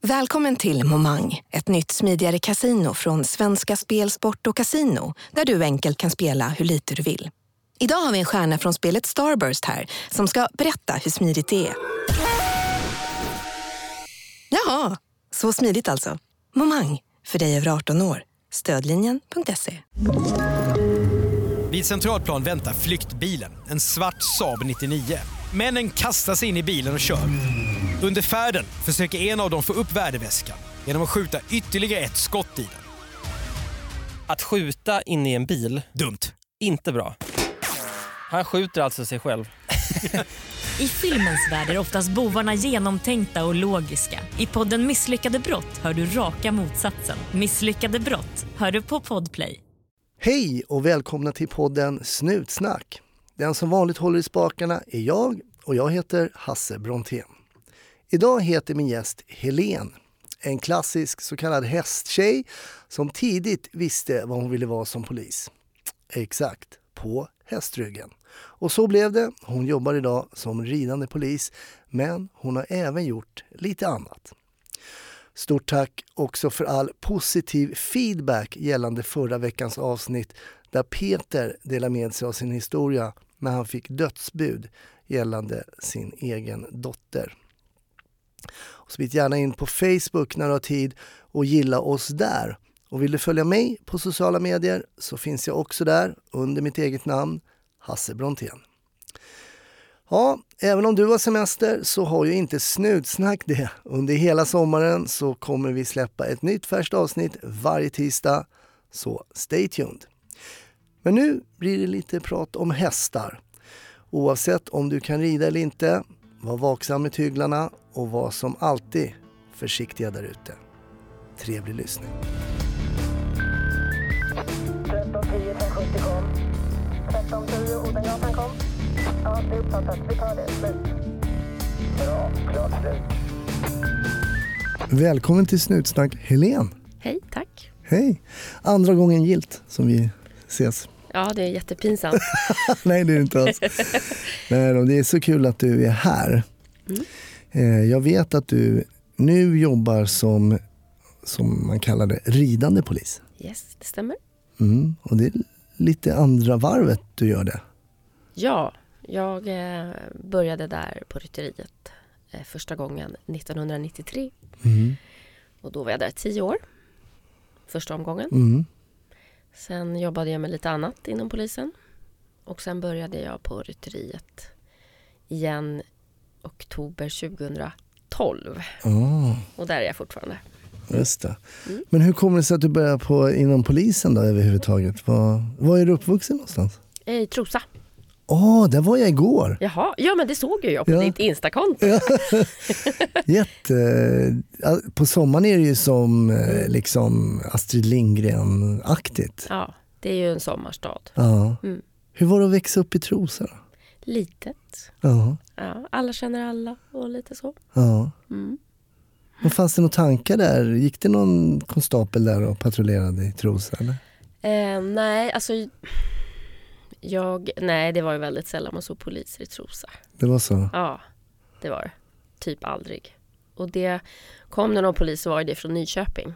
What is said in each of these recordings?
Välkommen till Momang, ett nytt smidigare casino från Svenska Spel, Sport och Casino, där du enkelt kan spela hur lite du vill. Idag har vi en stjärna från spelet Starburst här som ska berätta hur smidigt det är. Jaha, så smidigt alltså. Momang, för dig över 18 år. Stödlinjen.se. Vid Centralplan väntar flyktbilen, en svart Saab 99. Männen kastar sig in i bilen och kör. Under färden försöker en av dem få upp värdeväskan genom att skjuta ytterligare ett skott i den. Att skjuta in i en bil, Dumt. inte bra. Han skjuter alltså sig själv. I filmens värld är oftast bovarna genomtänkta och logiska. I podden Misslyckade brott hör du raka motsatsen. Misslyckade brott hör du på Podplay. Hej och välkomna till podden Snutsnack. Den som vanligt håller i spakarna är jag och jag heter Hasse Brontén. Idag heter min gäst Helen, en klassisk så kallad hästtjej som tidigt visste vad hon ville vara som polis. Exakt, på hästryggen. Och så blev det. Hon jobbar idag som ridande polis, men hon har även gjort lite annat. Stort tack också för all positiv feedback gällande förra veckans avsnitt där Peter delar med sig av sin historia när han fick dödsbud gällande sin egen dotter. Och så bit gärna in på Facebook när du har tid och gilla oss där. Och vill du följa mig på sociala medier så finns jag också där under mitt eget namn, Hasse Brontén. Ja, även om du har semester så har ju inte Snutsnack det. Under hela sommaren så kommer vi släppa ett nytt färskt avsnitt varje tisdag, så stay tuned. Men nu blir det lite prat om hästar. Oavsett om du kan rida eller inte, var vaksam med tyglarna och var som alltid försiktiga där ute. Trevlig lyssning. 1310 1070 kom. 1310 Odengatan kom. Ja, det är uppfattat. Vi tar det. Slut. Bra, klart slut. Välkommen till Snutsnack, Helen. Hej, tack. Hej. Andra gången gilt som vi ses. Ja, det är jättepinsamt. Nej, det är det inte alls. Nej, det är så kul att du är här. Jag vet att du nu jobbar som man kallar det, ridande polis. Yes, det stämmer. Och det är lite andra varvet du gör det. Ja, jag började där på rytteriet första gången 1993. Och då var jag där 10 år. Första omgången. Sen jobbade jag med lite annat inom polisen. Och sen började jag på rytteriet igen oktober 2012. Och där är jag fortfarande. Just det. Men hur kommer det sig att du börjar inom polisen då överhuvudtaget? Var är du uppvuxen någonstans? I Trosa. Där var jag igår. Jaha, ja men det såg jag på ditt Instakonto. Ja. På sommaren är det ju som liksom Astrid Lindgren-aktigt. Ja, det är ju en sommarstad. Ja. Hur var det att växa upp i Trosa då? Litet. Ja. Ja, alla känner alla och lite så. Ja. Men fanns det några tankar där? Gick det någon konstapel där och patrullerade i Trosa eller? Nej, alltså nej, det var ju väldigt sällan man såg poliser i Trosa. Det var så? Ja, det var det. Typ aldrig. Och det kom när någon polis så var det från Nyköping.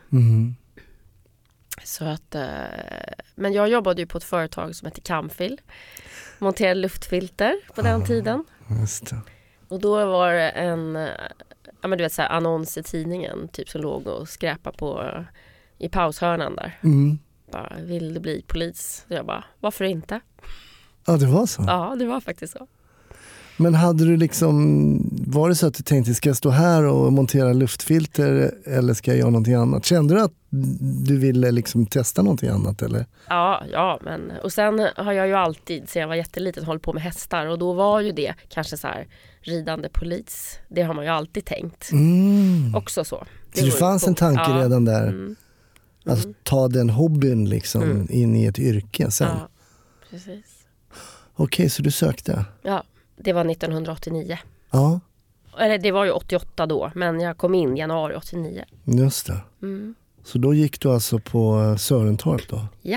Så att, men jag jobbade ju på ett företag som heter Camfil. Monterade luftfilter på den tiden. Just det. Och då var det men du vet så här, annons i tidningen typ som låg och skräpa på i paushörnan där. Bara, vill du bli polis? Så jag bara, varför inte? Ja, det var så? Ja, det var faktiskt så. Men hade du var det så att du tänkte, ska jag stå här och montera luftfilter eller ska jag göra någonting annat? Kände du att du ville liksom testa någonting annat eller? Ja, men och sen har jag ju alltid sedan jag var jätteliten hållit på med hästar och då var ju det kanske så här ridande polis. Det har man ju alltid tänkt. Också så. Så det fanns en tanke redan där. Att ta den hobbyn liksom in i ett yrke sen. Ja, precis. Okej, så du sökte? Ja, det var 1989. Ja. Eller det var ju 88 då, men jag kom in januari 89. Just det. Så då gick du alltså på Sörentorp då? Ja.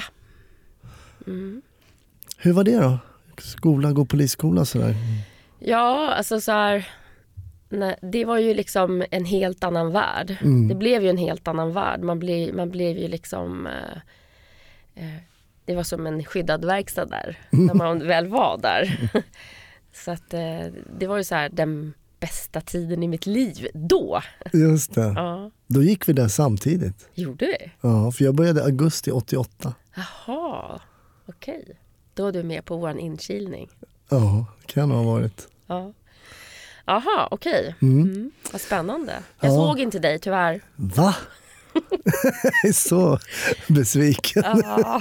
Hur var det då? Gå polisskola sådär? Ja, alltså så här, Nej, det var ju liksom en helt annan värld. Det blev ju en helt annan värld. Man blev ju liksom... det var som en skyddad verkstad där. När man väl var där. Så att det var ju så här den bästa tiden i mitt liv då. Just det. Ja. Då gick vi där samtidigt. Gjorde vi? Ja, för jag började augusti 88. Jaha, okej. Då är du med på vår inkilning. Ja, det kan ha varit. Ja. Jaha, okej. Vad spännande. Jag såg inte dig tyvärr. Va? Jag är så besviken. Ja.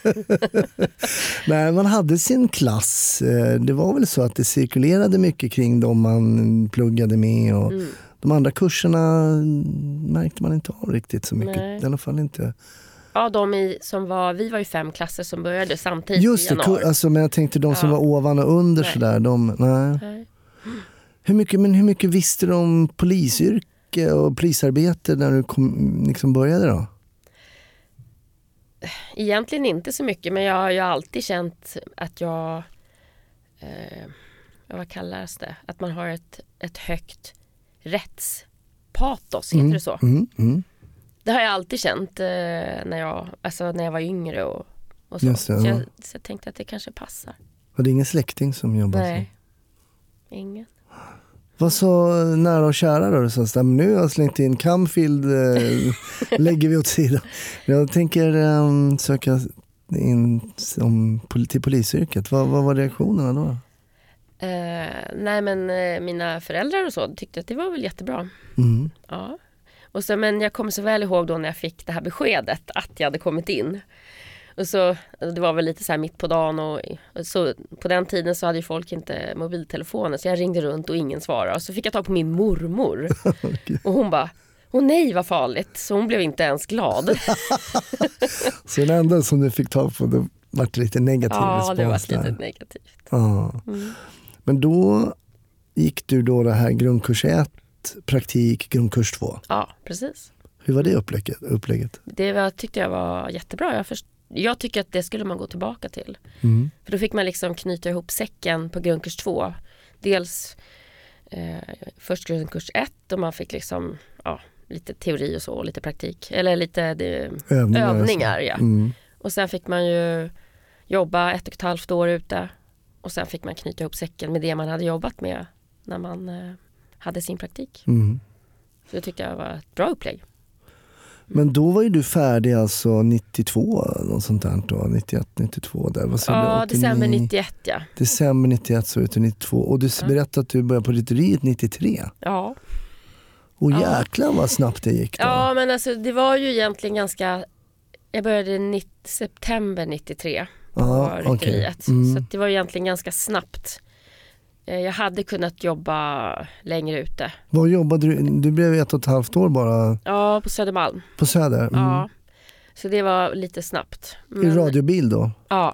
Nej, man hade sin klass. Det var väl så att det cirkulerade mycket kring dem man pluggade med. Och de andra kurserna märkte man inte av riktigt så mycket. Nej. I alla fall inte. Ja, vi var ju 5 klasser som började samtidigt Just i det, januari. alltså, men jag tänkte de som var ovan och under Nej. sådär. Nej. Hur mycket visste du om polisyrke och polisarbete när du liksom började då? Egentligen inte så mycket, men jag har ju alltid känt att jag... vad kallas det? Att man har ett högt rättspatos, heter det så? Det har jag alltid känt när jag var yngre och så. Just det, ja. Så jag tänkte att det kanske passar. Var det ingen släkting som jobbade så? Nej, ingen. Vad sa nära och kära då? Så nu har jag slängt in Camfield, lägger vi åt sidan. Jag tänker söka in till polisyrket. Vad var reaktionerna då? Nej, men mina föräldrar och så tyckte att det var väl jättebra. Ja. Och så, men jag kommer så väl ihåg då när jag fick det här beskedet att jag hade kommit in. Och så, det var väl lite så här mitt på dagen och så på den tiden så hade ju folk inte mobiltelefoner, så jag ringde runt och ingen svarade. Och så fick jag tag på min mormor. Okay. Och hon bara, åh nej vad farligt. Så hon blev inte ens glad. Så det enda som du fick tag på, då var det lite negativ respons. Ja, det var lite negativt. Ja. Men då gick du då det här grundkurs 1, praktik, grundkurs 2. Ja, precis. Hur var det upplägget? Det tyckte jag var jättebra. Jag tycker att det skulle man gå tillbaka till. För då fick man liksom knyta ihop säcken på grundkurs 2. Dels först grundkurs 1 och man fick liksom lite teori och så, och lite praktik. Eller lite övningar ja. Och sen fick man ju jobba 1,5 år ute. Och sen fick man knyta ihop säcken med det man hade jobbat med när man hade sin praktik. Så det tyckte jag var ett bra upplägg. Men då var ju du färdig alltså 92, något sånt där då, 91, 92 där. Vad sa Ja, du? december 91 ja. December 91 så ut till 92. Och du berättade att du började på rytteriet 93. Ja. Och jäklar vad snabbt det gick då. Ja, men alltså det var ju egentligen ganska... Jag började september 93 på rytteriet. Så att det var egentligen ganska snabbt. Jag hade kunnat jobba längre ute. Vad jobbade du? Du blev 1,5 år bara. Ja, på Södermalm. På Söder? Ja, så det var lite snabbt. I radiobil då? Ja.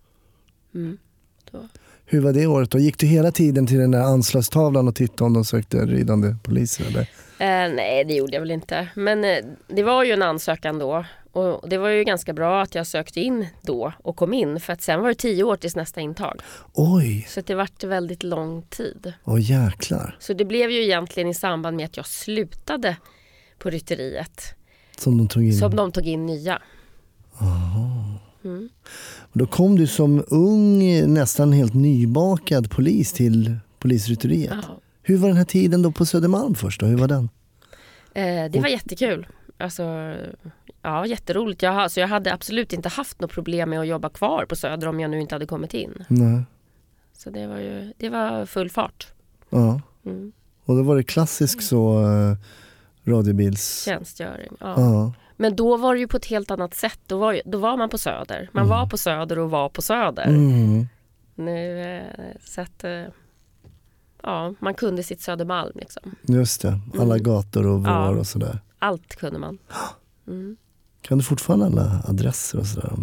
Då. Hur var det året då? Gick du hela tiden till den där anslagstavlan och tittade om de sökte ridande poliser? Eller? Nej, det gjorde jag väl inte. Men det var ju en ansökan då. Och det var ju ganska bra att jag sökte in då och kom in. För att sen var det 10 år tills nästa intag. Oj! Så det var väldigt lång tid. Åh jäklar. Så det blev ju egentligen i samband med att jag slutade på rytteriet. Som de tog in nya. Aha. Då kom du som ung, nästan helt nybakad polis till polisrytteriet. Ja. Hur var den här tiden då på Södermalm först då? Hur var den? Det var jättekul. Alltså, ja, jätteroligt. Jag hade absolut inte haft något problem med att jobba kvar på Söder om jag nu inte hade kommit in. Nej. Så det var full fart. Ja. Och då var det klassisk så radiobils... Tjänstgöring, ja. Ja. Men då var det ju på ett helt annat sätt. Då var man på Söder. Man var på Söder och var på Söder. Nu, så att... Ja, man kunde sitt Södermalm liksom. Just det, alla gator och var och sådär. Allt kunde man. Kan du fortfarande alla adresser och sådär?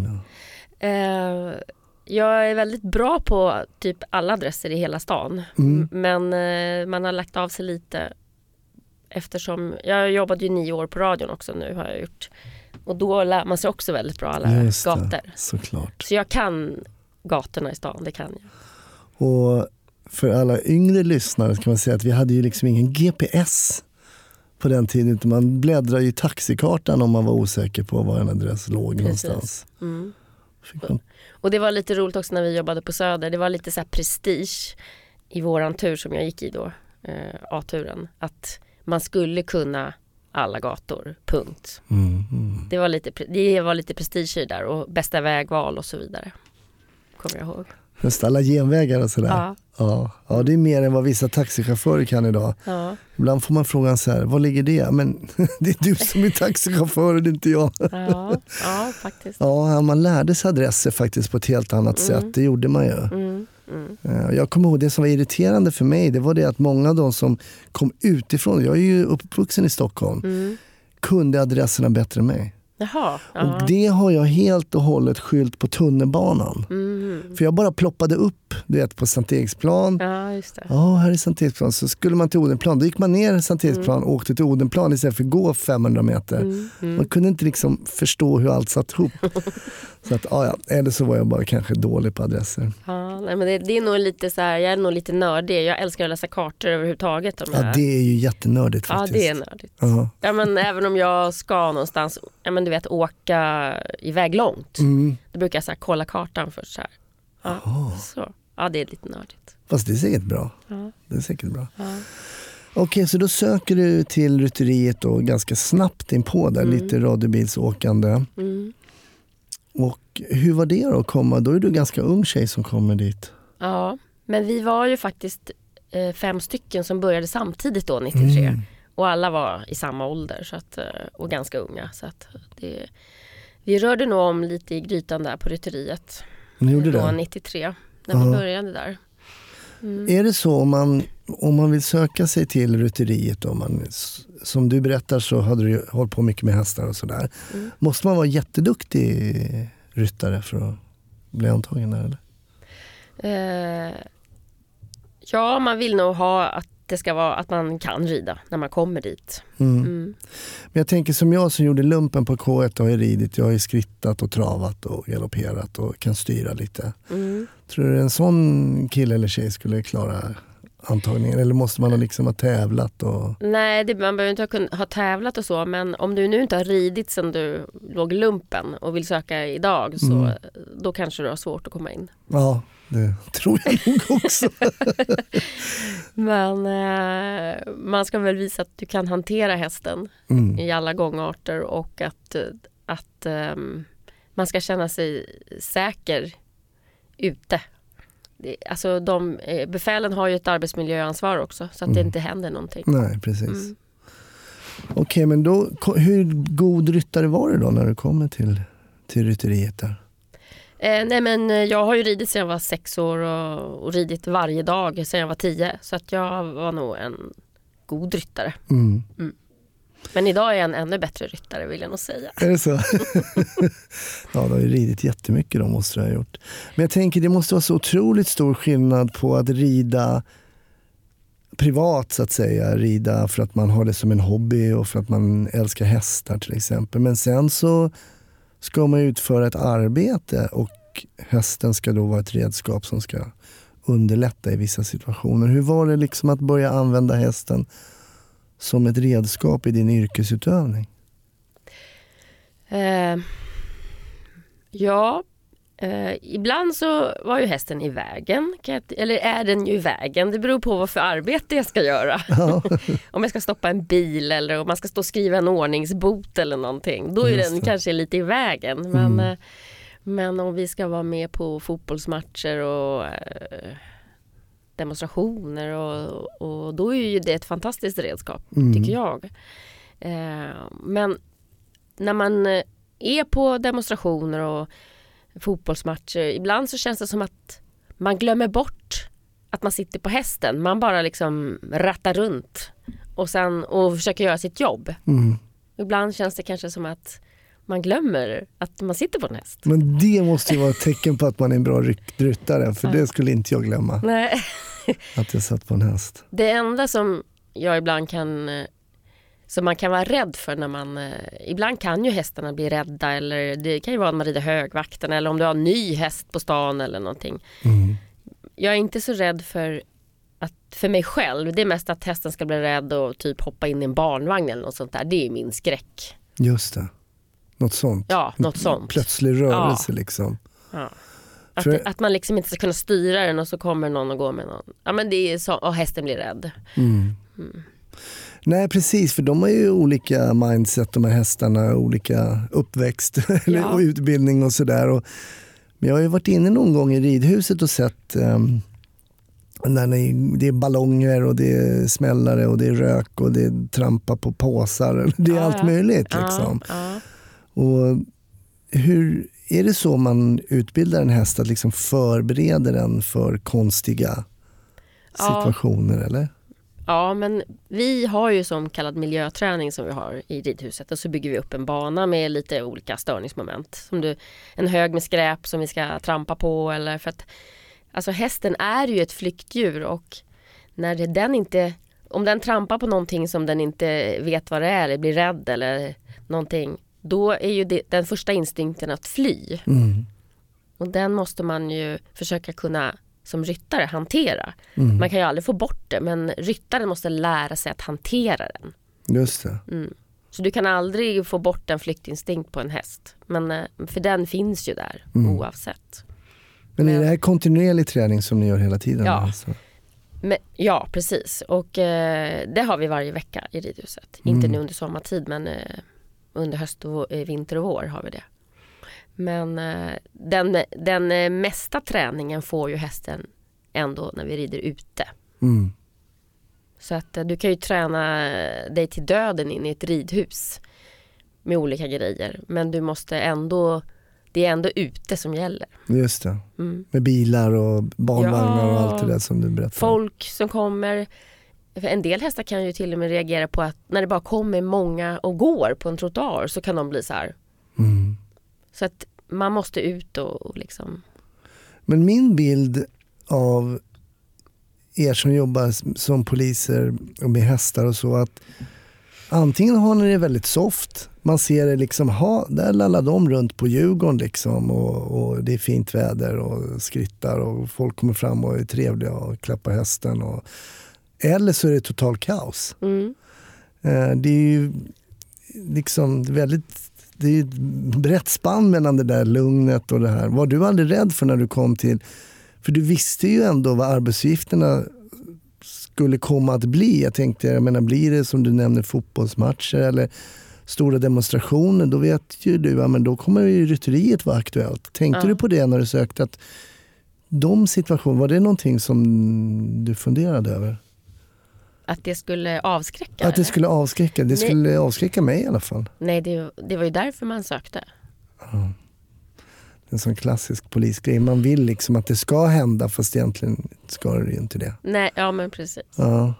Jag är väldigt bra på typ alla adresser i hela stan. Men man har lagt av sig lite eftersom jag jobbade ju 9 år på radion också nu har jag gjort. Och då lär man sig också väldigt bra alla gator. Såklart. Så jag kan gatorna i stan, det kan jag. Och för alla yngre lyssnare kan man säga att vi hade ju liksom ingen GPS på den tiden. Utan man bläddrade i taxikartan om man var osäker på var en adress låg någonstans. Mm. Och det var lite roligt också när vi jobbade på Söder. Det var lite så här prestige i våran tur som jag gick i då, A-turen. Att man skulle kunna alla gator, punkt. Det var lite prestige i där och bästa vägval och så vidare. Kommer jag ihåg. Just alla genvägar och sådär. Ja, det är mer än vad vissa taxichaufförer kan idag. Ja. Ibland får man frågan så här, var ligger det? Men det är du som är taxichaufför och det är inte jag. Ja, faktiskt. Ja, man lärde sig adresser faktiskt på ett helt annat sätt. Det gjorde man ju. Jag kommer ihåg det som var irriterande för mig. Det var det att många av de som kom utifrån, jag är ju uppvuxen i Stockholm, kunde adresserna bättre än mig. Jaha. Och det har jag helt och hållet skyllt på tunnelbanan. För jag bara ploppade upp, du vet, på Sankt Eriksplan. Ja, just det. Ja, här är Sankt Eriksplan. Så skulle man till Odenplan. Då gick man ner Sankt Eriksplan och åkte till Odenplan istället för att gå 500 meter. Man kunde inte liksom förstå hur allt satt ihop. Så att, eller så var jag bara kanske dålig på adresser. Ja, nej, men det är nog lite så här, jag är nog lite nördig. Jag älskar att läsa kartor överhuvudtaget. Ja, det är ju jättenördigt faktiskt. Ja, det är nördigt. Ja, men även om jag ska någonstans, du vet, åka iväg långt. Då brukar jag så här, kolla kartan först så här. Ja, det är lite nördigt. Fast det är säkert bra. Det är säkert bra. Okej, så då söker du till rytteriet och ganska snabbt in på där, lite radiobilsåkande. Och hur var det då att komma? Då är du ganska ung tjej som kommer dit. Ja, men vi var ju faktiskt 5 stycken som började samtidigt då, 93. Och alla var i samma ålder så att, och ganska unga. Så att vi rörde nog om lite i grytan där på rytteriet. Ni gjorde det? 93, när vi började där. Är det så om man vill söka sig till rytteriet, som du berättar så hade du hållit på mycket med hästar och sådär. Måste man vara jätteduktig ryttare för att bli antagen där, eller? Ja, man vill nog ha att det ska vara att man kan rida när man kommer dit. Men jag tänker som jag som gjorde lumpen på K1 och har ridit. Jag har ju skrittat och travat och galopperat och kan styra lite. Tror du en sån kille eller tjej skulle klara antagningen? Eller måste man liksom ha tävlat? Nej, man behöver inte ha tävlat och så. Men om du nu inte har ridit sen du låg i lumpen och vill söka idag, så då kanske du har svårt att komma in. Ja, det tror jag nog också. Men man ska väl visa att du kan hantera hästen i alla gångarter och att man ska känna sig säker ute. Alltså befälen har ju ett arbetsmiljöansvar också så att det inte händer någonting. Nej, precis. Okej, men då, hur god ryttare var det då när du kommer till rytteriet där? Nej, men jag har ju ridit sedan jag var 6 år och ridit varje dag sedan jag var 10. Så att jag var nog en god ryttare. Men idag är jag en ännu bättre ryttare, vill jag nog säga. Är det så? Ja, du har ju ridit jättemycket då, måste du ha gjort. Men jag tänker det måste vara så otroligt stor skillnad på att rida privat så att säga. Rida för att man har det som en hobby och för att man älskar hästar till exempel. Men sen så ska man utföra ett arbete och hästen ska då vara ett redskap som ska underlätta i vissa situationer. Hur var det liksom att börja använda hästen som ett redskap i din yrkesutövning? Ibland så var ju hästen i vägen. Eller är den ju i vägen? Det beror på vad för arbete jag ska göra. Ja. Om jag ska stoppa en bil eller om man ska stå och skriva en ordningsbot eller någonting. Då är den kanske lite i vägen. Men om vi ska vara med på fotbollsmatcher och demonstrationer och då är ju det ett fantastiskt redskap, tycker jag. Men när man är på demonstrationer och fotbollsmatcher, ibland så känns det som att man glömmer bort att man sitter på hästen. Man bara liksom rattar runt och försöker göra sitt jobb. Ibland känns det kanske som att man glömmer att man sitter på en häst. Men det måste ju vara ett tecken på att man är en bra ryttare, för det skulle inte jag glömma. Nej. Att jag satt på en häst. Det enda som jag ibland som man kan vara rädd för när man... Ibland kan ju hästarna bli rädda, eller det kan ju vara när man rider högvakten eller om du har en ny häst på stan eller någonting. Jag är inte så rädd för att för mig själv, det är mest att hästen ska bli rädd och typ hoppa in i en barnvagn eller något sånt där. Det är min skräck. Just det. Något sånt. Ja, något sånt. Plötslig rörelse liksom. Ja. Att man liksom inte ska kunna styra den och så kommer någon och går med någon. Ja, men det är så, och hästen blir rädd. Nej, precis, för de har ju olika mindset, de här hästarna, olika uppväxt och utbildning och sådär. Men jag har ju varit inne någon gång i ridhuset och sett när det är ballonger och det är smällare och det är rök och det är trampa på påsar. Det är allt möjligt liksom. Och hur är det så man utbildar en häst att liksom förbereda den för konstiga situationer eller? Ja, men vi har ju som kallad miljöträning som vi har i ridhuset och så bygger vi upp en bana med lite olika störningsmoment. Som en hög med skräp som vi ska trampa på eller för att alltså hästen är ju ett flyktdjur och när om den trampar på någonting som den inte vet vad det är eller blir rädd eller någonting, då är ju den första instinkten att fly. Och den måste man ju försöka kunna som ryttare hantera. Man kan ju aldrig få bort det, men ryttaren måste lära sig att hantera den. Just det. Så du kan aldrig få bort en flyktinstinkt på en häst. Men för den finns ju där oavsett. Men är det här kontinuerlig träning som ni gör hela tiden? Ja, alltså? ja precis. Och det har vi varje vecka i ridhuset. Inte nu under sommartid, men under höst och vinter och vår har vi det. Men den mesta träningen får ju hästen ändå när vi rider ute. Så att du kan ju träna dig till döden in i ett ridhus med olika grejer. Men du måste det är ändå ute som gäller. Just det. Med bilar och barnvagnar och allt det där som du berättade. Folk som kommer. För en del hästar kan ju till och med reagera på att när det bara kommer många och går på en trottoar så kan de bli så här. Så att man måste ut och liksom. Men min bild av er som jobbar som poliser och med hästar och så, att antingen har ni det väldigt soft, man ser det liksom, där lallar de runt på Djurgården liksom och det är fint väder och skrittar och folk kommer fram och är trevliga och klappar hästen eller så är det total kaos. Det är ju liksom det är ett brett spann mellan det där lugnet och det här. Var du aldrig rädd för när du kom till, för du visste ju ändå vad arbetsuppgifterna skulle komma att bli. Jag menar, blir det som du nämner fotbollsmatcher eller stora demonstrationer, då vet ju du, men då kommer ju rytteriet vara aktuellt. Tänkte du på det när du sökte att de situationer, var det någonting som du funderade över? Att det skulle avskräcka? Att det skulle avskräcka. Det skulle avskräcka mig i alla fall. Nej, det var ju därför man sökte. Ja. En sån klassisk polisgrej. Man vill liksom att det ska hända, fast egentligen ska det ju inte det. Nej, ja men precis. Ja.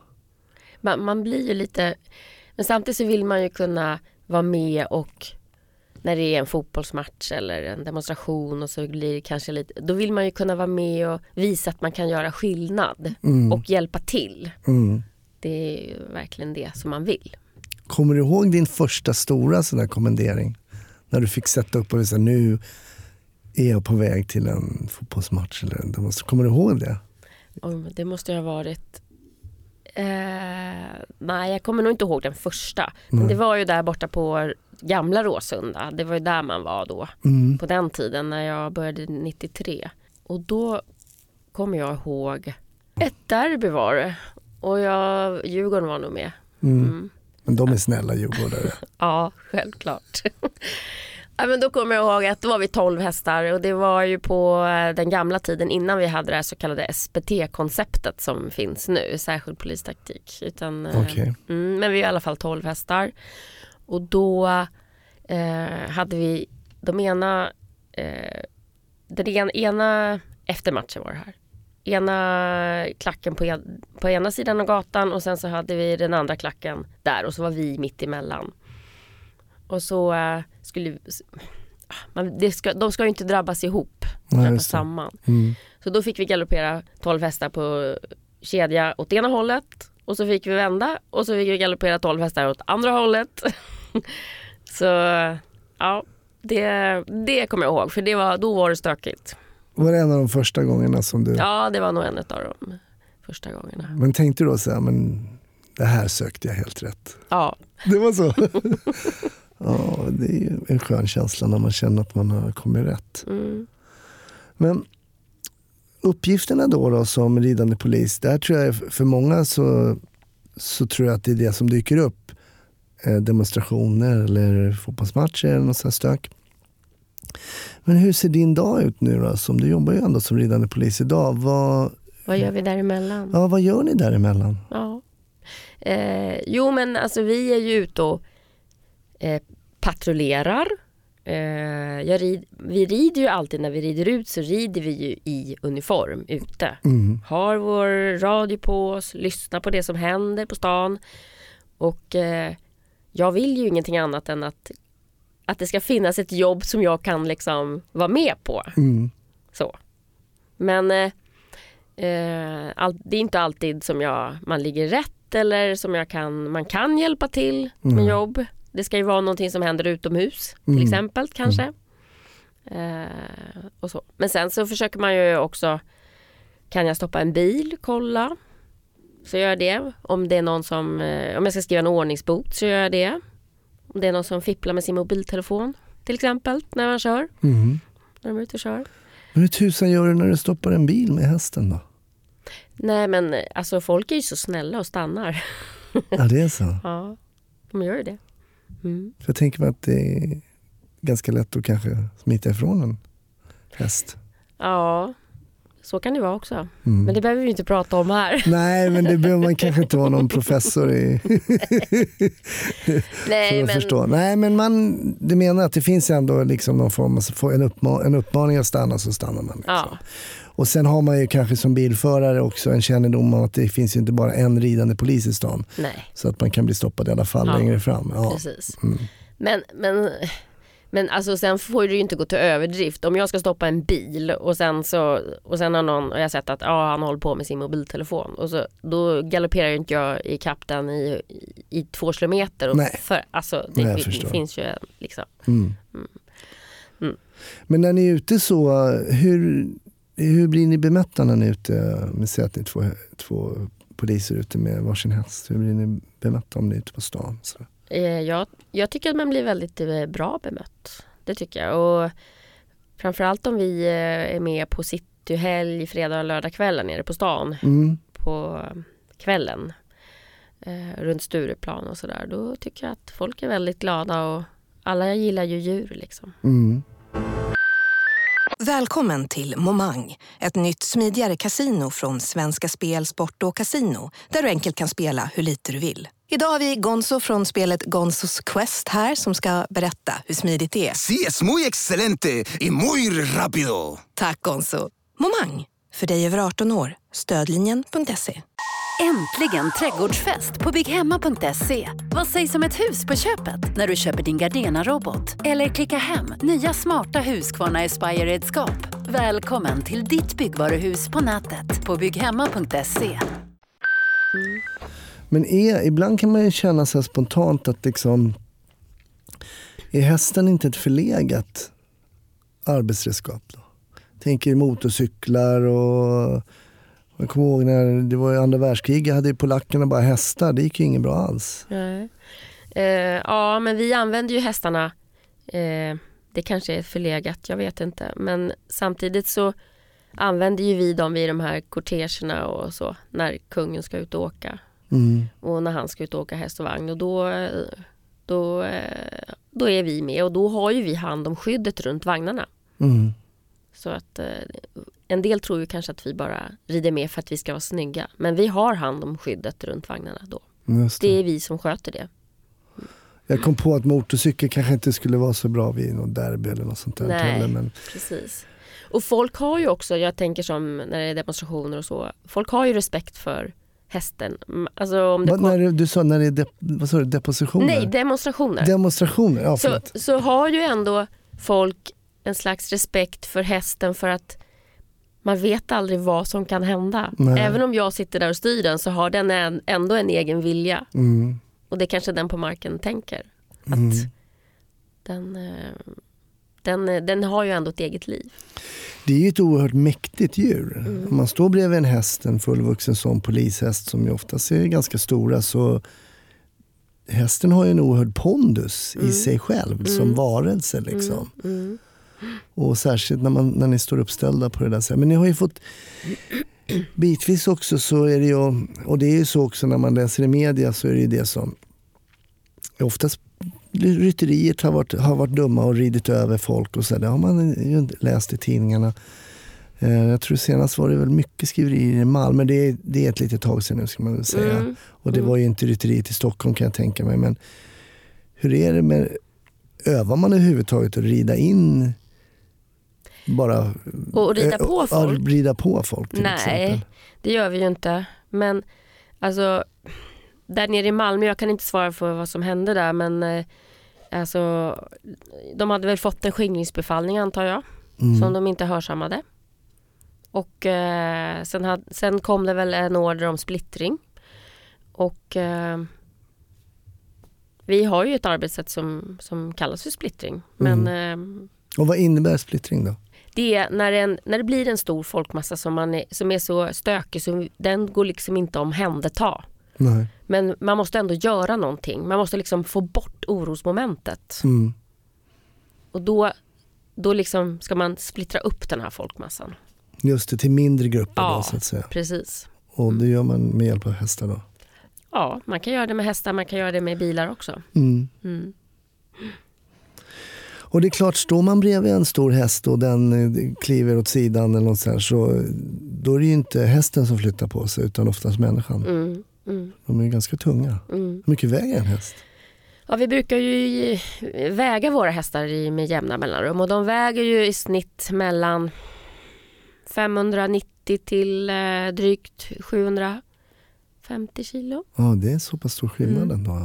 Man blir ju lite. Men samtidigt så vill man ju kunna vara med och när det är en fotbollsmatch eller en demonstration och så blir det kanske lite. Då vill man ju kunna vara med och visa att man kan göra skillnad och hjälpa till. Det är ju verkligen det som man vill. Kommer du ihåg din första stora sån här kommendering? När du fick sätta upp och säga, nu är jag på väg till en fotbollsmatch eller en demonstration. Kommer du ihåg det? Det måste ju ha varit. Nej, jag kommer nog inte ihåg den första. Men det var ju där borta på gamla Råsunda. Det var ju där man var då. På den tiden när jag började 93. Och då kommer jag ihåg ett derby var det. Och Djurgården var nog med. Men de är snälla djurgårdare. Ja, självklart. Ja, men då kommer jag ihåg att då var vi 12 hästar. Och det var ju på den gamla tiden innan vi hade det här så kallade SPT-konceptet som finns nu. Särskild polistaktik. Men vi är i alla fall 12 hästar. Och då hade vi den ena efter matchen var det här. Ena klacken på ena sidan av gatan och sen så hade vi den andra klacken där och så var vi mitt emellan. Och så de ska ju inte drabbas ihop, drabbas samman. Så då fick vi galoppera 12 hästar på kedja åt ena hållet och så fick vi vända och så fick vi galoppera 12 hästar åt andra hållet. Så ja, det kommer jag ihåg för då var det stökigt. Var det en av de första gångerna som du... Ja, det var nog en av de första gångerna. Men tänkte du då så här, men det här sökte jag helt rätt? Ja. Det var så? Ja, det är ju en skön känsla när man känner att man har kommit rätt. Men uppgifterna då som ridande polis, där tror jag för många så tror jag att det är det som dyker upp. Demonstrationer eller fotbollsmatcher eller något sånt stök. Men hur ser din dag ut nu då? Som du jobbar ju ändå som ridande polis idag. Vad gör vi däremellan? Ja, vad gör ni däremellan? Ja. Jo, men alltså vi är ju ute och patrullerar. Vi rider ju alltid, när vi rider ut så rider vi ju i uniform ute. Har vår radio på oss, lyssnar på det som händer på stan. Och jag vill ju ingenting annat än att det ska finnas ett jobb som jag kan liksom vara med på. Så. Men det är inte alltid som man ligger rätt eller som man kan hjälpa till med jobb. Det ska ju vara någonting som händer utomhus till exempel kanske. Och så. Men sen så försöker man ju också, kan jag stoppa en bil, kolla. Så gör jag det. Om det är någon om jag ska skriva en ordningsbot så gör jag det. Om det är någon som fipplar med sin mobiltelefon till exempel när man kör. När de är ute och kör. Men hur tusan gör du när du stoppar en bil med hästen då? Nej, men alltså folk är ju så snälla och stannar. Ja, det är så. Ja, de gör ju det. För jag tänker mig att det är ganska lätt att kanske smita ifrån en häst. Ja, så kan det vara också. Men det behöver vi inte prata om här. Nej, men det behöver man kanske inte vara någon professor i. Nej, men förstå. Nej, men det menar att det finns ändå liksom någon form av en uppmaning att stanna, så stannar man. Liksom. Ja. Och sen har man ju kanske som bilförare också en kännedom om att det finns ju inte bara en ridande polis i stan. Nej. Så att man kan bli stoppad i alla fall längre fram. Ja. Precis. Men alltså sen får det ju inte gå till överdrift. Om jag ska stoppa en bil och sen har någon, och jag har sett att han håller på med sin mobiltelefon och så, då galopperar ju inte jag i kapten i 2 kilometer. Och alltså det finns ju liksom. Men när ni är ute så, hur blir ni bemötta när ni är ute med sig att ni är två poliser ute med varsin häst? Hur blir ni bemötta om ni är ute på stan? Så? Jag tycker att man blir väldigt bra bemött. Det tycker jag. Och framförallt om vi är med på cityhelg, fredag och lördag kvällen nere på stan. På kvällen. Runt Stureplan och sådär. Då tycker jag att folk är väldigt glada och alla gillar ju djur liksom. Välkommen till Momang, ett nytt smidigare kasino från Svenska Spel, Sport och Casino, där du enkelt kan spela hur lite du vill. Idag har vi Gonzo från spelet Gonzos Quest här som ska berätta hur smidigt det är. Sí, es muy excelente y muy rápido. Tack Gonzo. Momang, för dig över 18 år. Stödlinjen.se. Äntligen trädgårdsfest på bygghemma.se. Vad sägs om ett hus på köpet när du köper din Gardena-robot? Eller klicka hem nya smarta Husqvarna Aspire-redskap. Välkommen till ditt byggvaruhus på nätet på bygghemma.se. Men ibland kan man ju känna sig spontant att liksom, är hästen inte ett förlegat arbetsredskap då? Tänker motorcyklar och jag kommer ihåg när det var i andra världskriget hade ju polackerna bara hästar. Det gick ju inget bra alls. Nej. Ja, men vi använder ju hästarna. Det kanske är förlegat, jag vet inte. Men samtidigt så använder ju vi dem vid de här kortegerna och så. När kungen ska ut och åka. Och när han ska ut och åka häst och vagn. Och då är vi med. Och då har ju vi hand om skyddet runt vagnarna. Så att en del tror ju kanske att vi bara rider med för att vi ska vara snygga. Men vi har hand om skyddet runt vagnarna då. Det är vi som sköter det. Jag kom på att motorcykel kanske inte skulle vara så bra vid någon derby eller något sånt där. Nej, men precis. Och folk har ju också, jag tänker som när det är demonstrationer och så. Folk har ju respekt för hästen. Alltså om det du sa när det är vad sa du, depositioner? Nej, demonstrationer. Demonstrationer, ja så har ju ändå folk en slags respekt för hästen för att man vet aldrig vad som kan hända. Nej. Även om jag sitter där och styr den så har den ändå en egen vilja. Och det kanske den på marken tänker. Att den har ju ändå ett eget liv. Det är ju ett oerhört mäktigt djur. Om man står bredvid en häst, en fullvuxen sån polishäst som ju oftast är ganska stora, så hästen har ju en oerhörd pondus i sig själv som varelse liksom. Och särskilt när ni står uppställda på det där sättet. Men ni har ju fått bitvis också, så är det ju, och det är ju så också när man läser i media, så är det ju det som oftast rytteriet har varit dumma och ridit över folk och så. Det har man ju läst i tidningarna. Jag tror senast var det väl mycket skriverier i Malmö. Det är ett litet tag sedan nu, ska man väl säga. Och det var ju inte rytteriet i Stockholm, kan jag tänka mig. Men hur är det med, övar man överhuvudtaget att rida in bara... Och rida på folk? Rida på folk till exempel. Nej, det gör vi ju inte. Men alltså, där nere i Malmö, jag kan inte svara för vad som hände där, men alltså, de hade väl fått en skingringsbefallning, antar jag, som de inte hörsammade. Och sen kom det väl en order om splittring. Och vi har ju ett arbetssätt som kallas för splittring. Men, och vad innebär splittring då? Det är när det blir en stor folkmassa som är så stökig, så den går liksom inte att omhänderta. Nej. Men man måste ändå göra någonting. Man måste liksom få bort orosmomentet. Och då liksom ska man splittra upp den här folkmassan. Just det, till mindre grupper då, så att säga. Precis. Och det gör man med hjälp av hästar då? Ja, man kan göra det med hästar, man kan göra det med bilar också. Och det är klart, står man bredvid en stor häst och den kliver åt sidan eller något så här, så då är det ju inte hästen som flyttar på sig, utan oftast människan. De är ju ganska tunga. Hur mycket väger en häst? Ja, vi brukar ju väga våra hästar med jämna mellanrum, och de väger ju i snitt mellan 590 till drygt 750 kilo. Ja, det är så pass stor skillnad ändå.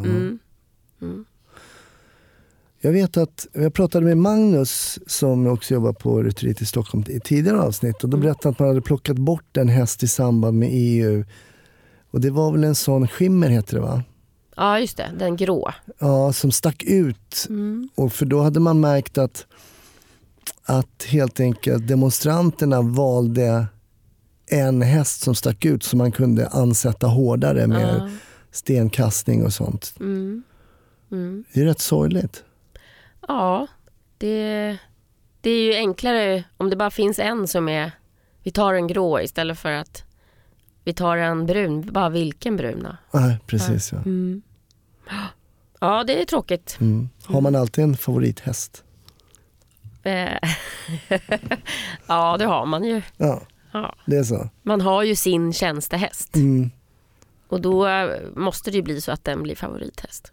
Jag vet att jag pratade med Magnus, som också jobbar på rytteriet i Stockholm, i tidigare avsnitt, och då berättade han att man hade plockat bort en häst i samband med EU. Och det var väl en sån skimmer, heter det, va? Ja, just det, den grå. Ja, som stack ut. Och för då hade man märkt att helt enkelt demonstranterna valde en häst som stack ut, som man kunde ansätta hårdare med stenkastning och sånt. Det är rätt sorgligt. Ja, det är ju enklare om det bara finns en som är... Vi tar en grå istället för att vi tar en brun. Bara vilken brun då? Nej, precis. Ja. Ja, det är tråkigt. Har man alltid en favorithäst? Ja, det har man ju. Ja, det är så. Man har ju sin tjänstehäst. Och då måste det ju bli så att den blir favorithäst.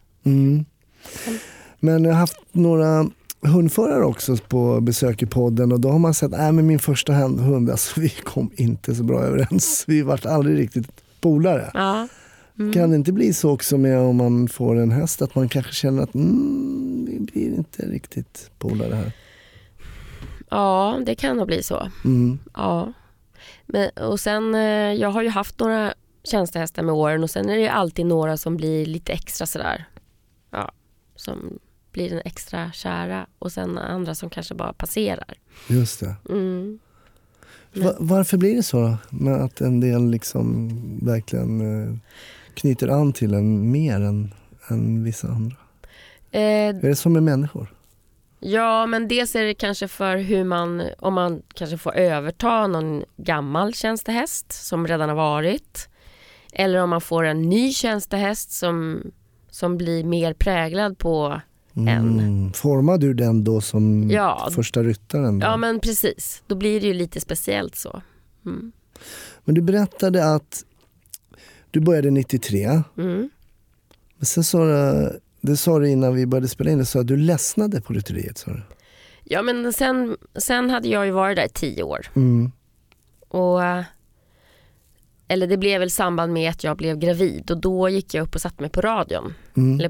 Men jag har haft några hundförare också på besök i podden, och då har man sett, med min första hund, alltså, vi kom inte så bra överens. Vi vart aldrig riktigt polare. Kan det inte bli så också med om man får en häst, att man kanske känner att vi blir inte riktigt polare här? Ja, det kan nog bli så. Ja. Men, och sen, jag har ju haft några tjänstehästar med åren, och sen är det ju alltid några som blir lite extra sådär. Ja, som blir en extra kära, och sen andra som kanske bara passerar. Just det. Varför blir det så då? Med att en del liksom verkligen knyter an till en mer än vissa andra? Är det som med människor? Ja, men dels är det kanske för om man kanske får överta någon gammal tjänstehäst som redan har varit. Eller om man får en ny tjänstehäst som blir mer präglad på en. Formar du den då som första ryttaren? Då? Ja, men precis. Då blir det ju lite speciellt så. Men du berättade att du började 93. Men sen sa du innan vi började spela in, det sa att du ledsnade på rytteriet, sa du. Ja, men sen hade jag ju varit där 10 år. Och eller det blev väl samband med att jag blev gravid, och då gick jag upp och satt mig på radion. Eller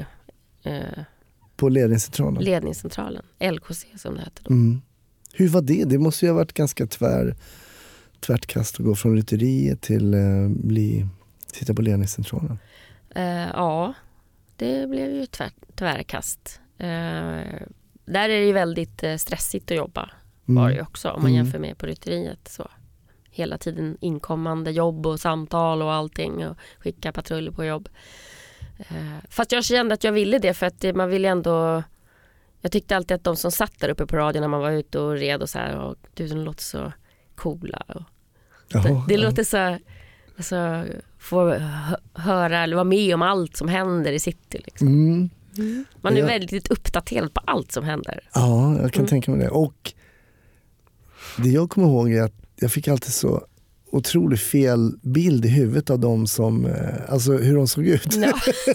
på ledningscentralen. LKC som det heter då. Hur var det? Det måste ju ha varit ganska tvärtkast att gå från rytteriet till sitta på ledningscentralen. Ja, det blev ju tvärkast. Där är det ju väldigt stressigt att jobba. var det ju också. Om man jämför med på rytteriet så. Hela tiden inkommande jobb och samtal och allting. Och skicka patruller på jobb. Fast jag kände att jag ville det för att man ville ändå... Jag tyckte alltid att de som satt där uppe på radion när man var ute och red och så här, och de låter så coola. Och det låter så... Alltså, få höra eller vara med om allt som händer i city. Liksom. Man är väldigt uppdaterad på allt som händer. Ja, jag kan tänka mig det. Och det jag kommer ihåg är att jag fick alltid så otroligt fel bild i huvudet av dem som, alltså hur de såg ut. No.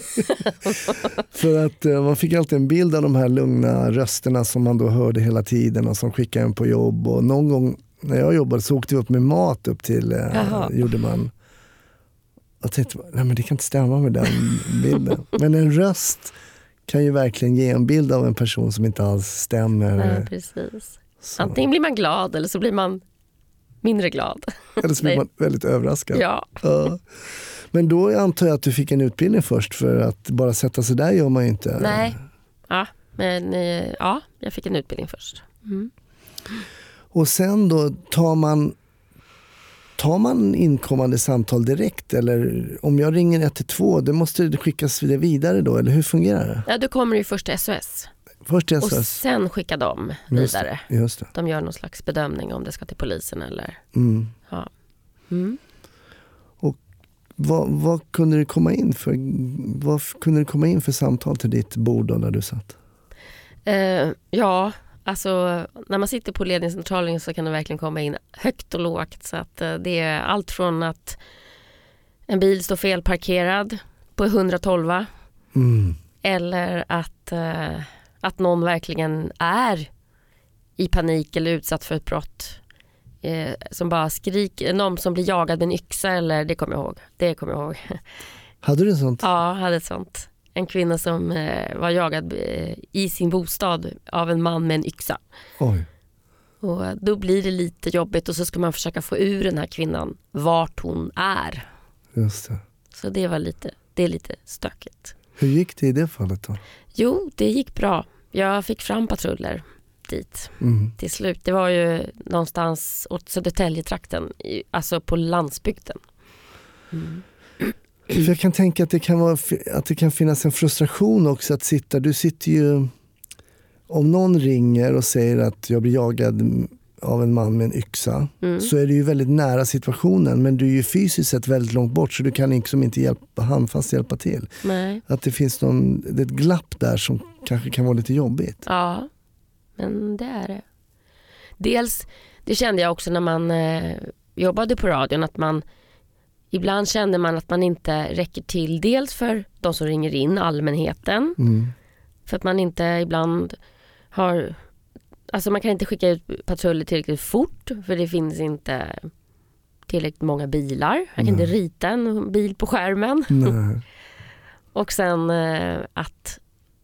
För att man fick alltid en bild av de här lugna rösterna som man då hörde hela tiden och som skickade en på jobb. Och någon gång när jag jobbade så åkte vi upp med mat upp till, gjorde man. Jag tänkte, nej men det kan inte stämma med den bilden. Men en röst kan ju verkligen ge en bild av en person som inte alls stämmer. Nej, precis. Så. Antingen blir man glad eller så blir man mindre glad. Eller så blir man väldigt överraskad. Ja. Men då antar jag att du fick en utbildning först, för att bara sätta sig där gör man ju inte. Nej, men jag fick en utbildning först. Och sen då tar man inkommande samtal direkt, eller om jag ringer 112, det måste det skickas vidare då, eller hur fungerar det? Ja, då kommer det först SOS. Och sen skickar de vidare. Just det. De gör någon slags bedömning om det ska till polisen eller... Och vad kunde det komma in för samtal till ditt bord då när du satt? Alltså när man sitter på ledningscentralen så kan det verkligen komma in högt och lågt. Så att det är allt från att en bil står felparkerad på 112 eller att någon verkligen är i panik eller utsatt för ett brott, som bara skriker, någon som blir jagad med en yxa, eller det kommer jag ihåg. Hade du sånt? Ja, jag hade ett sånt. En kvinna som var jagad i sin bostad av en man med en yxa. Oj. Och då blir det lite jobbigt, och så ska man försöka få ur den här kvinnan vart hon är. Just det. Så det är lite stökigt. Hur gick det i det fallet då? Jo, det gick bra. Jag fick fram patruller dit till slut. Det var ju någonstans åt Södertäljetrakten, alltså på landsbygden. För jag kan tänka att det kan finnas en frustration också att du sitter ju, om någon ringer och säger att jag blir jagad av en man med en yxa, så är det ju väldigt nära situationen, men du är ju fysiskt sett väldigt långt bort, så du kan liksom inte handfast hjälpa till. Nej. Att det finns ett glapp där som kanske kan vara lite jobbigt. Ja, men det är det. Dels, det kände jag också när man jobbade på radion, att ibland kände man att man inte räcker till, dels för de som ringer in, allmänheten. För att man inte ibland har... Alltså man kan inte skicka ut patruller tillräckligt fort, för det finns inte tillräckligt många bilar. Jag kan inte rita en bil på skärmen. Och sen att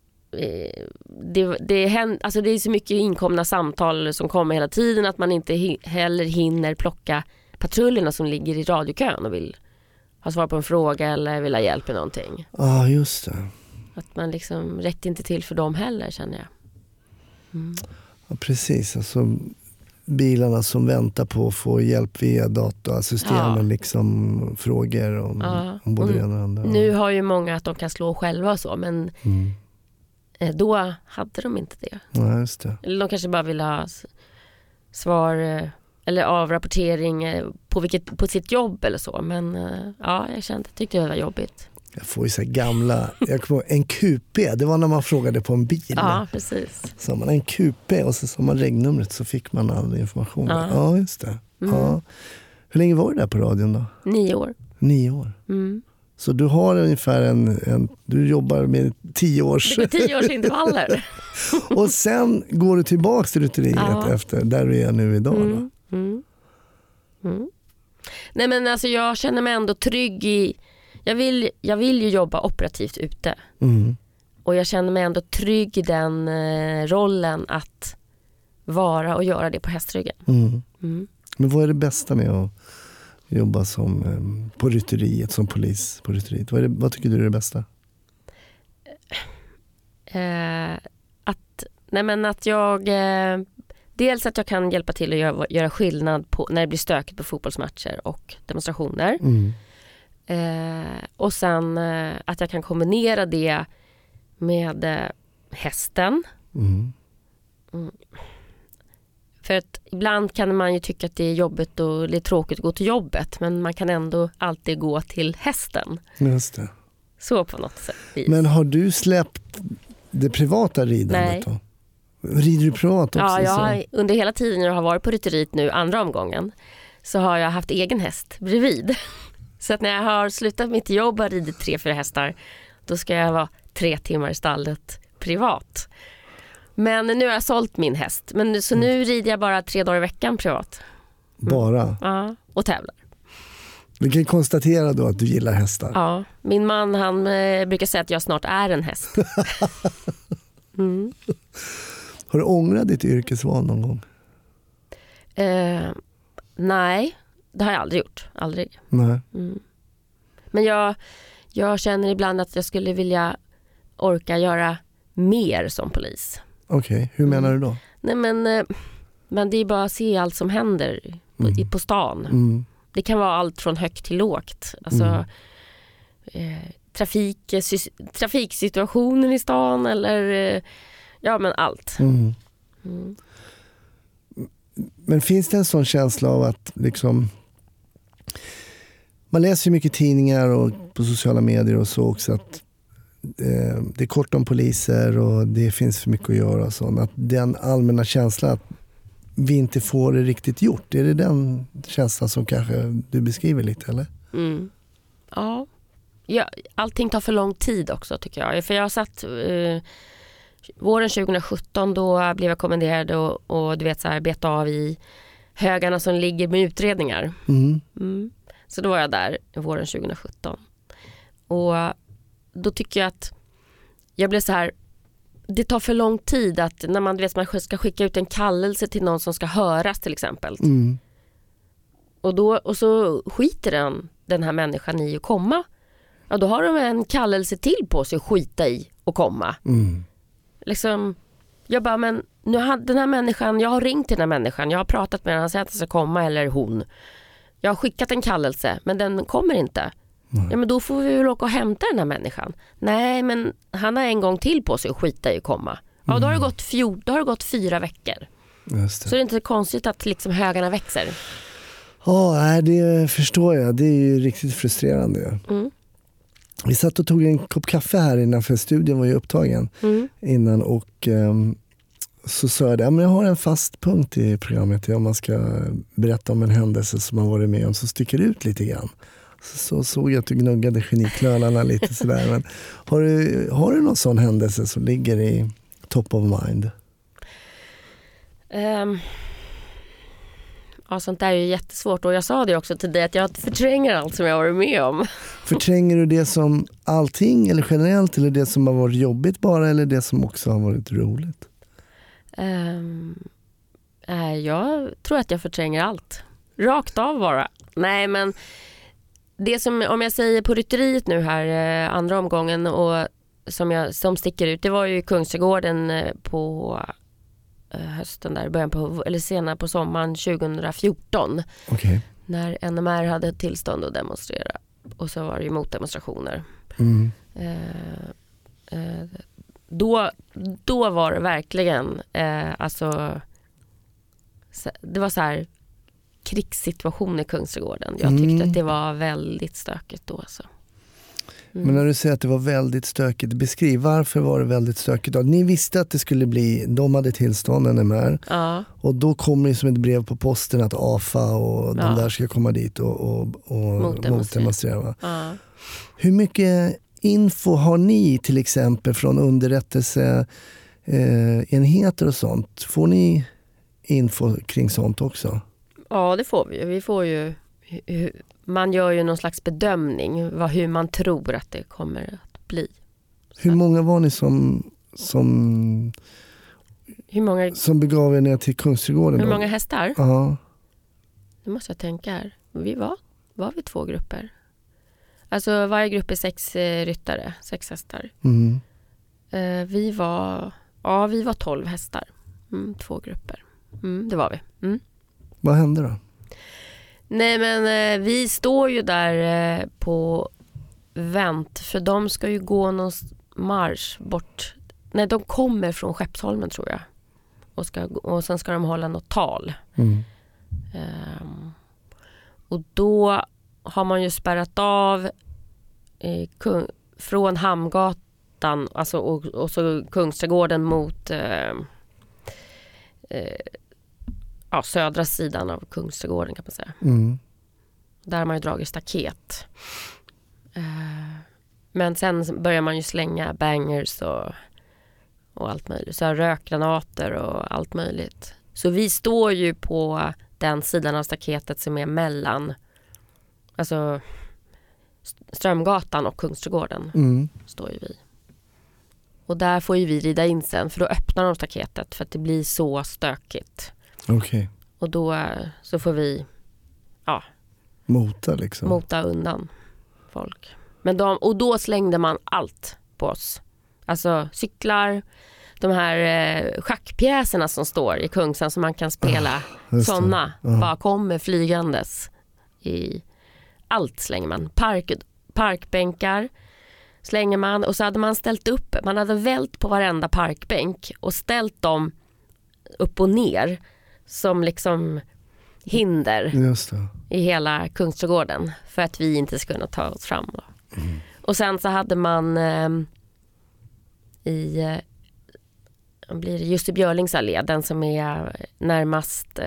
alltså det är så mycket inkomna samtal som kommer hela tiden, att man inte heller hinner plocka patrullerna som ligger i radiokön och vill ha svar på en fråga eller vill ha hjälp med någonting. Ja, just det. Att man liksom räcker inte till för dem heller, känner jag. Ja, precis. Alltså bilarna som väntar på att få hjälp via datasystemen, liksom frågor om både det ena och andra. Nu har ju många att de kan slå själva och så, men då hade de inte det. Ja, just det. Eller de kanske bara vill ha svar eller avrapportering på sitt jobb eller så. Men jag tyckte det var jobbigt. Jag får ju så gamla, jag kommer ihåg en QP, det var när man frågade på en bil. Ja, precis. Så man en QP och så sa man regnumret, så fick man all information. Ja, just det. Ja. Hur länge var du där på radion då? 9 år. 9 år. Så du har ungefär du jobbar med 10 års... Det blir 10 års intervaller. Och sen går du tillbaka till rytteriet efter, där du är nu idag då. Nej, men alltså jag känner mig ändå trygg i... Jag vill ju jobba operativt ute. Och jag känner mig ändå trygg i den rollen att vara och göra det på hästryggen. Men vad är det bästa med att jobba som på rytteriet, som polis på rytteriet? Vad tycker du är det bästa? dels att jag kan hjälpa till att göra skillnad på när det blir stökigt på fotbollsmatcher och demonstrationer. Och sen att jag kan kombinera det med hästen. För att ibland kan man ju tycka att det är jobbigt och det är tråkigt att gå till jobbet, men man kan ändå alltid gå till hästen. Just det. Så på något sätt. Men har du släppt det privata ridandet då? Rider du privat också? Ja, jag har, under hela tiden jag har varit på rytteriet nu, andra omgången, så har jag haft egen häst bredvid. Så att när jag har slutat mitt jobb och ridit 3-4 hästar, då ska jag vara 3 timmar i stallet privat. Men nu har jag sålt min häst. Så nu rider jag bara 3 dagar i veckan privat. Bara? Ja, och tävlar. Vi kan konstatera då att du gillar hästar. Ja, min man han brukar säga att jag snart är en häst. Har du ångrat ditt yrkesval någon gång? Nej, det har jag aldrig gjort. Aldrig. Nej. Men jag känner ibland att jag skulle vilja orka göra mer som polis. Okej, hur menar du då? Nej, men det är bara att se allt som händer på stan. Det kan vara allt från högt till lågt. Alltså trafiksituationen i stan eller men allt. Men finns det en sån känsla av att liksom, man läser ju mycket tidningar och på sociala medier och så också, att det är kort om poliser och det finns för mycket att göra och så, att den allmänna känslan att vi inte får det riktigt gjort, är det den känslan som kanske du beskriver lite, eller? Ja, allting tar för lång tid också, tycker jag. För jag satt våren 2017, då blev jag kommenderad och du vet så här, beta av i högarna som ligger med utredningar. Så då var jag där våren 2017. Och då tycker jag att jag blev så här, det tar för lång tid att när man vet man ska skicka ut en kallelse till någon som ska höras till exempel. Och så skiter den här människan i att komma. Ja, då har de en kallelse till på sig att skita i och komma. Liksom, jag bara, men nu har den här människan, jag har ringt till den här människan, jag har pratat med den, han säger att han ska komma eller hon. Jag har skickat en kallelse, men den kommer inte. Ja, men då får vi väl åka och hämta den här människan. Nej, men han har en gång till på sig att skita i att komma. Ja, då har det gått 4 veckor. Just det. Så det är inte konstigt att liksom högarna växer. Ja, det förstår jag. Det är ju riktigt frustrerande. Vi satt och tog en kopp kaffe här innanför studion, var ju upptagen innan, och så sa jag det, men jag har en fast punkt i programmet om man ska berätta om en händelse som man varit med om, så sticker ut lite grann. Så såg jag att du gnuggade geniklölarna lite sådär. Men har du någon sån händelse som ligger i top of mind? Ja, sånt där är ju jättesvårt, och jag sa det också till dig att jag förtränger allt som jag har varit med om. Förtränger du det som allting eller generellt, eller det som har varit jobbigt bara, eller det som också har varit roligt? Jag tror att jag förtränger allt. Rakt av bara. Nej, men det som, om jag säger på rytteriet nu här, andra omgången, och som sticker ut, det var ju Kungsträdgården på hösten där, början på, eller senare på sommaren 2014. Okay. När NMR hade tillstånd att demonstrera, och så var det ju motdemonstrationer. Då var det verkligen alltså, det var så här krigssituation i Kungsträdgården. Jag tyckte att det var väldigt stökigt då alltså. Men när du säger att det var väldigt stökigt, beskriv varför var det väldigt stökigt då? Ni visste att det skulle bli, de hade tillstånd NMR, och då kommer det som ett brev på posten att AFA och de där ska komma dit och motdemonstrera. Hur mycket info har ni till exempel från underrättelseenheter och sånt? Får ni info kring sånt också? Ja, det får vi. Vi får ju, man gör ju någon slags bedömning hur man tror att det kommer att bli. Hur många var ni som begav er ner till Kungsträdgården? Hur många hästar? Ja. Nu måste jag tänka här. Vi var vi 2 grupper. Alltså varje grupp är 6 ryttare, 6 hästar. Mm. Vi var 12 hästar. 2 grupper. Det var vi. Vad hände då? Nej, men vi står ju där på vänt. För de ska ju gå någon marsch bort. Nej, de kommer från Skeppsholmen tror jag. Och sen ska de hålla något tal. Och då har man ju spärrat av från Hamngatan alltså, och så Kungsträdgården mot södra sidan av Kungsträdgården kan man säga. Där har man ju dragit staket. Men sen börjar man ju slänga bangers och allt möjligt. Så rökgranater och allt möjligt. Så vi står ju på den sidan av staketet som är mellan alltså Strömgatan och Kungsträdgården står ju vi. Och där får ju vi rida in sen för då öppnar de staketet för att det blir så stökigt. Okej. Och då så får vi mota undan folk. Men och då slängde man allt på oss. Alltså cyklar, de här schackpjäserna som står i Kungsan som man kan spela. Sådana bara kommer flygandes. Allt slänger man. Parkbänkar slänger man. Och så hade man ställt upp. Man hade vält på varenda parkbänk och ställt dem upp och ner som liksom hinder i hela Kungsträdgården för att vi inte skulle kunna ta oss fram då. Och sen så hade man blir det Jussi Björlings allé, den som är närmast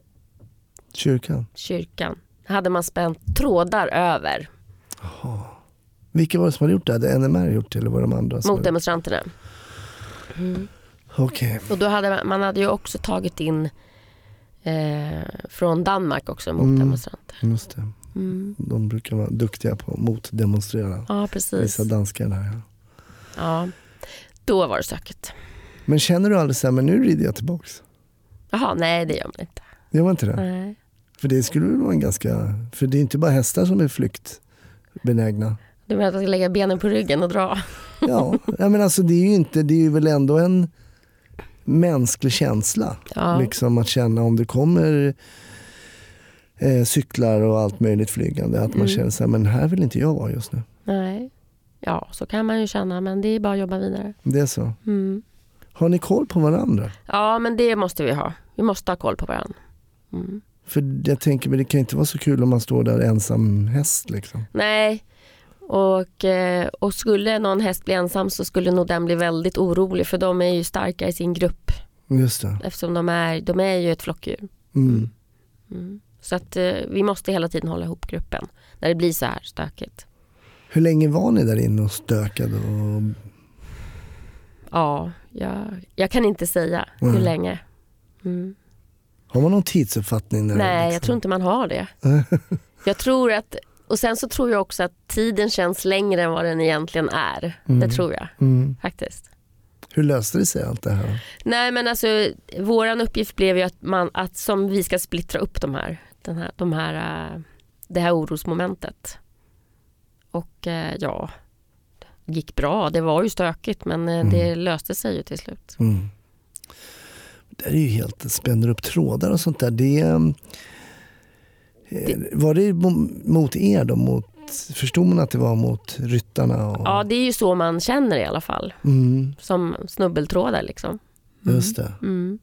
kyrkan. Hade man spänt trådar över. Jaha. Vilka var det som hade gjort det? Hade NMR gjort det eller var de andra? Mot demonstranterna. Okej. Och då hade man hade ju också tagit in från Danmark också mot demonstranter. Just det. De brukar vara duktiga på mot demonstrera. Ja, precis. Vissa danskar där. Ja, då var det söket. Men känner du aldrig så här, men nu rider jag tillbaks? Jaha, nej det gör man inte. Gör man inte det? Nej. För det skulle vara en ganska... För det är inte bara hästar som är flyktbenägna. Du menar att jag ska lägga benen på ryggen och dra? Ja, men alltså det är ju väl ändå en mänsklig känsla. Ja. Liksom att känna om det kommer cyklar och allt möjligt flygande. Att man känner så här, men här vill inte jag vara just nu. Nej. Ja, så kan man ju känna, men det är bara att jobba vidare. Det är så. Har ni koll på varandra? Ja, men det måste vi ha. Vi måste ha koll på varandra. För jag tänker, men det kan inte vara så kul om man står där ensam häst liksom. Nej, och skulle någon häst bli ensam så skulle nog den bli väldigt orolig, för de är ju starka i sin grupp. Just det. Eftersom de är ju ett flockdjur. Så att vi måste hela tiden hålla ihop gruppen när det blir så här stökigt. Hur länge var ni där inne och stökade? Ja, jag kan inte säga hur länge. Har man någon tidsuppfattning? Nej, jag tror inte man har det. Jag tror att, och sen så tror jag också att tiden känns längre än vad den egentligen är. Det tror jag faktiskt. Hur löste det sig allt det här? Nej, men alltså våran uppgift blev ju att som vi ska splittra upp det här orosmomentet. Och det gick bra. Det var ju stökigt, men det löste sig ju till slut. Det är ju helt, spänner upp trådar och sånt där. Var det mot er då? Förstod man att det var mot ryttarna? Ja, det är ju så man känner i alla fall. Som snubbeltrådar liksom. Just det.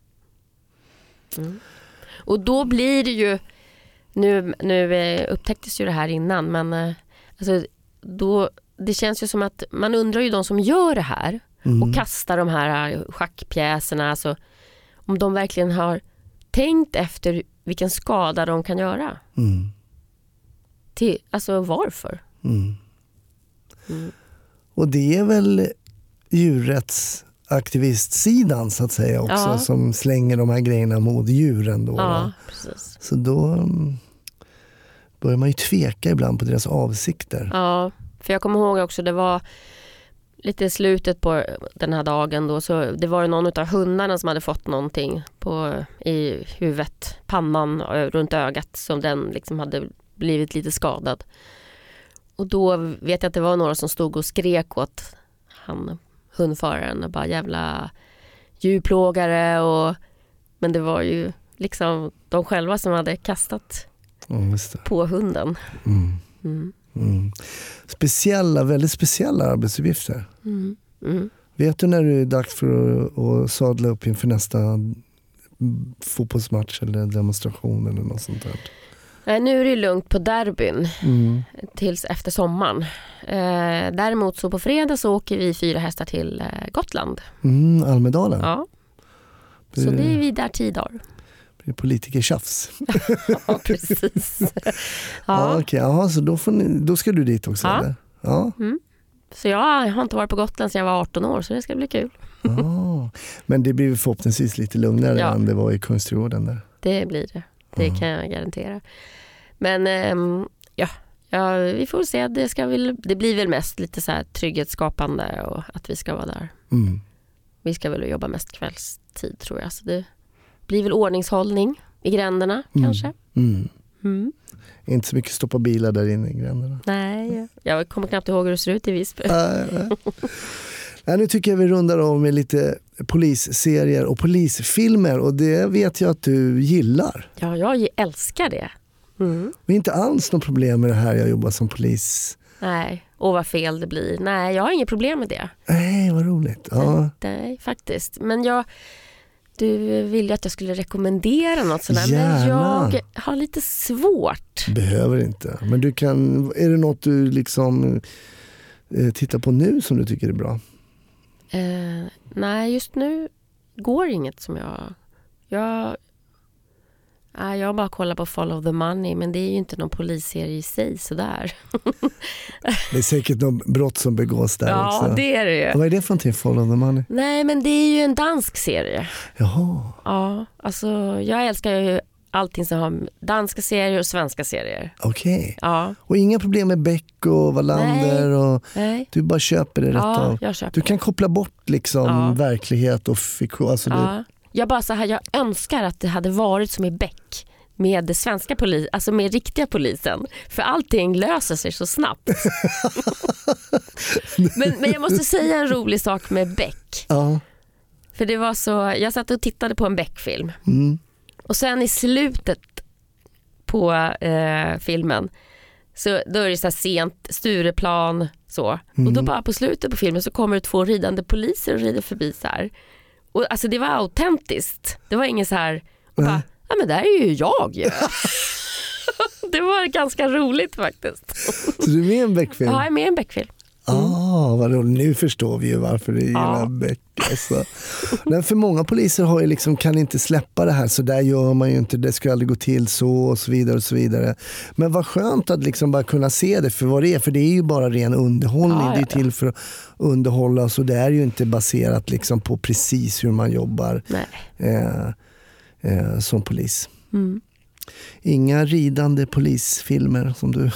Och då blir det ju, nu upptäcktes ju det här innan, men alltså, då, det känns ju som att man undrar ju de som gör det här och kastar de här schackpjäserna, alltså, om de verkligen har tänkt efter vilken skada de kan göra. Alltså varför? Och det är väl djurrättsaktivistsidan så att säga också, som slänger de här grejerna mot djuren då. Ja, precis. Så då börjar man ju tveka ibland på deras avsikter. Ja, för jag kommer ihåg också, det var lite i slutet på den här dagen då, så det var någon av hundarna som hade fått någonting i huvudet, pannan, runt ögat, som den liksom hade blivit lite skadad. Och då vet jag att det var några som stod och skrek åt hundföraren och bara jävla djurplågare Men det var ju liksom de själva som hade kastat på hunden. Väldigt speciella arbetsuppgifter. Vet du när det är dags för att sadla upp inför nästa fotbollsmatch eller demonstration eller något sånt där? Nej, nu är det lugnt på derbyn tills efter sommaren. Däremot så på fredag så åker vi 4 hästar till Gotland. Almedalen? Ja. Så det är vi där 10 dagar. Det är politikertjafs. Ja, precis. Okej. Så då ska du dit också, eller? Ja. Så jag har inte varit på Gotland sedan jag var 18 år, så det ska bli kul. Men det blir förhoppningsvis lite lugnare än det var i Kungsträdgården där. Det blir det. Det kan jag garantera. Men vi får se. Det blir väl mest lite så här trygghetsskapande och att vi ska vara där. Vi ska väl jobba mest kvällstid, tror jag. Så det blir väl ordningshållning i gränderna kanske. Inte så mycket stoppa bilar där inne i gränderna. Nej, jag kommer knappt ihåg hur det ser ut i Visby. Nej, nu tycker jag vi rundar av med lite polisserier och polisfilmer, och det vet jag att du gillar. Ja, jag älskar det. Det är inte alls något problem med det här, jag jobbar som polis. Nej, och vad fel det blir. Nej, jag har inget problem med det. Nej, vad roligt. Ja. Nej, faktiskt. Men du ville att jag skulle rekommendera något sådär. Men jag har lite svårt. Behöver inte. Men du kan, är det något du liksom tittar på nu som du tycker är bra? Nej, just nu går inget som jag bara kollar på Follow the Money, men det är ju inte någon polisserie i sig sådär. Det är säkert något brott som begås där också. Ja, det är det ju. Och vad är det för någonting, Follow the Money? Nej, men det är ju en dansk serie. Jaha. Ja, alltså jag älskar ju allting som har danska serier och svenska serier. Okej. Ja. Och inga problem med Beck och Wallander? Nej. Du bara köper det rätt av? Jag köper. Du kan koppla bort liksom verklighet och fiktion. Alltså Jag bara så här, jag önskar att det hade varit som i Beck med det svenska alltså med riktiga polisen. För allting löser sig så snabbt. men jag måste säga en rolig sak med Beck. Ja. För det var så, jag satt och tittade på en Beck-film. Och sen i slutet på filmen så då är det så här sent Stureplan så. Och då bara på slutet på filmen så kommer det 2 ridande poliser och rider förbi så här. Och alltså det var autentiskt. Det var ingen så här bara, ja men där är ju jag. Det var ganska roligt faktiskt. Så du är med i en Beck-film? Ja, jag är med i en Beck-film. Vad roligt. Nu förstår vi ju varför du gillar Beck. Alltså. Men för många poliser har ju liksom, kan inte släppa det här, så där gör man ju inte, det ska aldrig gå till så och så vidare och så vidare. Men vad skönt att liksom bara kunna se det för vad det är, för det är ju bara ren underhållning. Det är till för att underhålla, så det är ju inte baserat liksom på precis hur man jobbar som polis. Inga ridande polisfilmer som du.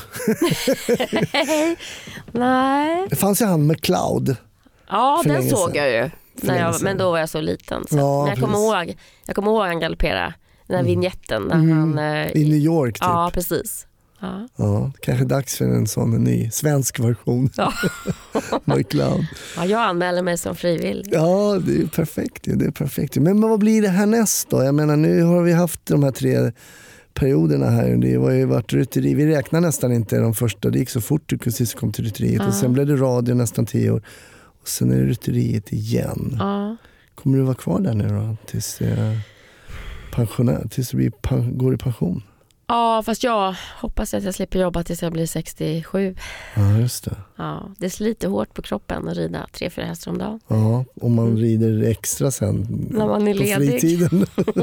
Nej. Det fanns ju han med Cloud. Ja, den såg jag ju. Men då var jag så liten. Så. Ja, men jag kommer ihåg han galoppera den här vignetten. När han, i New York typ. Ja, precis. Ja, kanske dags för en sån ny svensk version. Med Cloud. Ja, jag anmäler mig som frivillig. Ja, det är perfekt. Det är perfekt. Men vad blir det härnäst då? Jag menar, nu har vi haft de här 3 perioderna här. Det har ju varit rytteri. Vi räknar nästan inte de första. Det gick så fort du precis kom till rytteriet. Och sen blev det radio nästan 10 år. Och sen är det rytteriet igen. Kommer du vara kvar där nu då? Tills pensionär? Tills du går i pension? Ja, fast jag hoppas att jag slipper jobba tills jag blir 67. Ja, just det. Ja, det sliter hårt på kroppen att rida 3-4 hästar om dagen. Ja, om man rider extra sen när man är på ledig. Fritiden.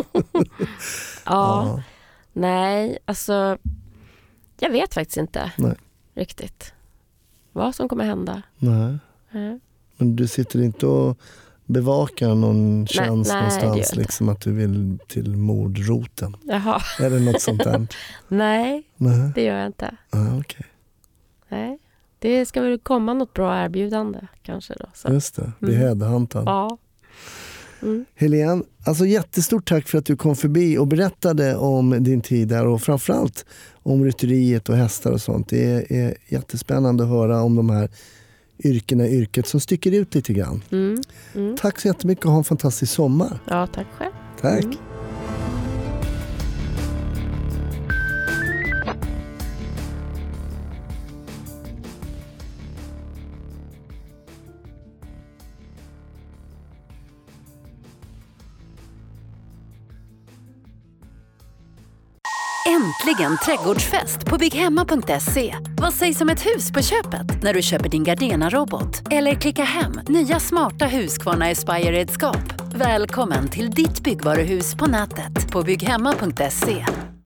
Ja. Nej, alltså jag vet faktiskt inte riktigt vad som kommer hända. Nej. Men du sitter inte och bevakar någon tjänst någonstans liksom att du vill till mordroten? Jaha. Är det något sånt där? Nej, det gör jag inte. Okay. Nej, det ska väl komma något bra erbjudande kanske då. Så. Just det, det är headhuntad. Ja. Helene, alltså jättestort tack för att du kom förbi och berättade om din tid där och framförallt om rytteriet och hästar och sånt. Det är jättespännande att höra om de här yrket som sticker ut lite grann. Tack så jättemycket och ha en fantastisk sommar. Ja, tack själv. Tack. Äntligen trädgårdsfest på bygghemma.se. Vad sägs om ett hus på köpet när du köper din Gardena-robot? Eller klicka hem nya smarta Husqvarna Aspire-redskap. Välkommen till ditt byggvaruhus på nätet på bygghemma.se.